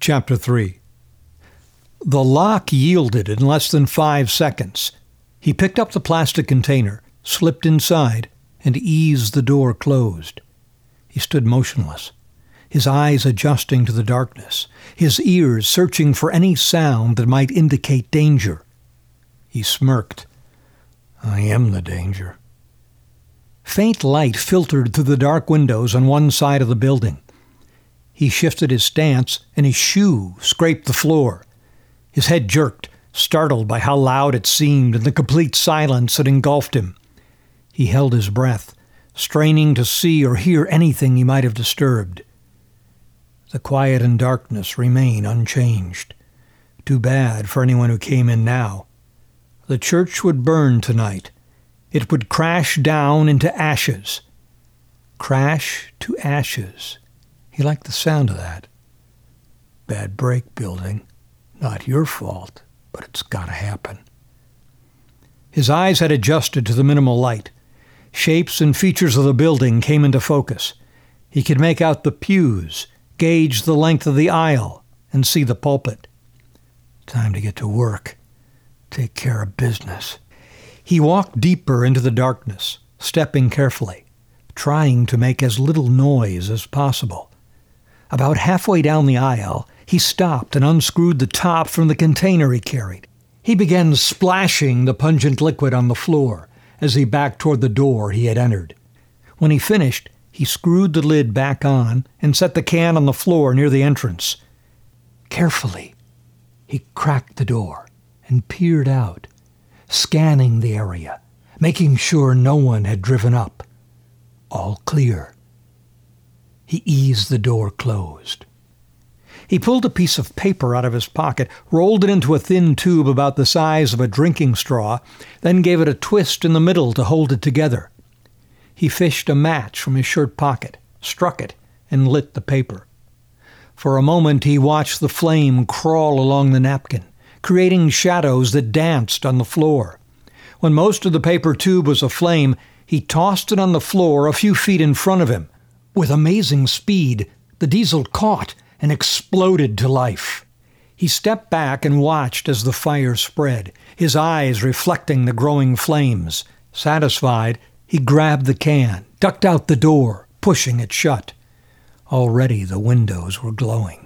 Chapter 3. The lock yielded in less than 5 seconds. He picked up the plastic container, slipped inside, and eased the door closed. He stood motionless, his eyes adjusting to the darkness, his ears searching for any sound that might indicate danger. He smirked. I am the danger. Faint light filtered through the dark windows on one side of the building. He shifted his stance, and his shoe scraped the floor. His head jerked, startled by how loud it seemed and the complete silence that engulfed him. He held his breath, straining to see or hear anything he might have disturbed. The quiet and darkness remain unchanged. Too bad for anyone who came in now. The church would burn tonight. It would crash down into ashes. Crash to ashes. He liked the sound of that. Bad break, building. Not your fault, but it's got to happen. His eyes had adjusted to the minimal light. Shapes and features of the building came into focus. He could make out the pews, gauge the length of the aisle, and see the pulpit. Time to get to work. Take care of business. He walked deeper into the darkness, stepping carefully, trying to make as little noise as possible. About halfway down the aisle, he stopped and unscrewed the top from the container he carried. He began splashing the pungent liquid on the floor as he backed toward the door he had entered. When he finished, he screwed the lid back on and set the can on the floor near the entrance. Carefully, he cracked the door and peered out, scanning the area, making sure no one had driven up. All clear. He eased the door closed. He pulled a piece of paper out of his pocket, rolled it into a thin tube about the size of a drinking straw, then gave it a twist in the middle to hold it together. He fished a match from his shirt pocket, struck it, and lit the paper. For a moment he watched the flame crawl along the napkin, creating shadows that danced on the floor. When most of the paper tube was aflame, he tossed it on the floor a few feet in front of him. With amazing speed, the diesel caught and exploded to life. He stepped back and watched as the fire spread, his eyes reflecting the growing flames. Satisfied, he grabbed the can, ducked out the door, pushing it shut. Already the windows were glowing.